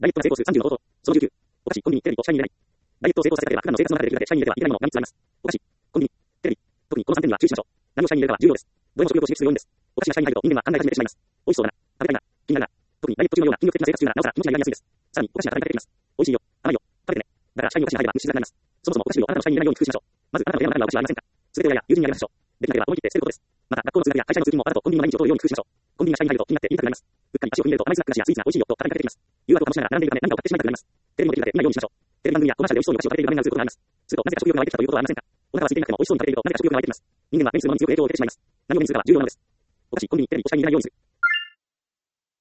ダイエットが成功数30の方法。その19。お菓子、コンビニ、テレビと社員に入れない。ダイエットを成功させたければ普段の生活の中でできるだけ社員に入れてはいけないものが3つあります。お菓子、コンビニ、テレビ。特にこの3点には注意しましょう。何を社員に入れるかは重要です。どれも食欲を刺激する要因です。お菓子が社員に入ると人間は考え始めてしまいます。美味しそうだな。食べたいな。気になるな。特にダイエット中のような筋力的な生活中ならなおさら気持ちがやりやすいです。さらにお菓子が働きかけてきます。美味しいよ。甘いよ。食べてね。だから社員にお菓子が入れば物質がなります。そもそもお菓子類をあなたの社員に入れないように工夫しましょう。まずあなたの部屋の中にはお菓子はありませんか？全て親や友人にあげましょう。できなければ思い切って捨てることです。また学校の通学や会社の通勤もあなたとコンビニの毎日を取るように工夫しましょう。コンビニが社員に入ると気になって言いたくなります。うっかり足を踏み入れると甘いスナック菓子やスイーツが美味しいよと語りかけてきます。誘惑を醸しながら並んでいるため何かを買ってしまいたくなります。テレビもできるだけ見ないようにしましょう。テレビ番組やコマーシャルで美味しそうにお菓子を食べている場面が映ることがあります。するとなぜか食欲が湧いてきたということはありませんか？お腹は空いていなくても美味しそうに食べているとなぜか食欲が湧いてきます。人間は目にするものに強く影響を受けてしまいます。何を目にするかは重要なのです。お菓子、コンビニ、テレビを社員に入れないようにする。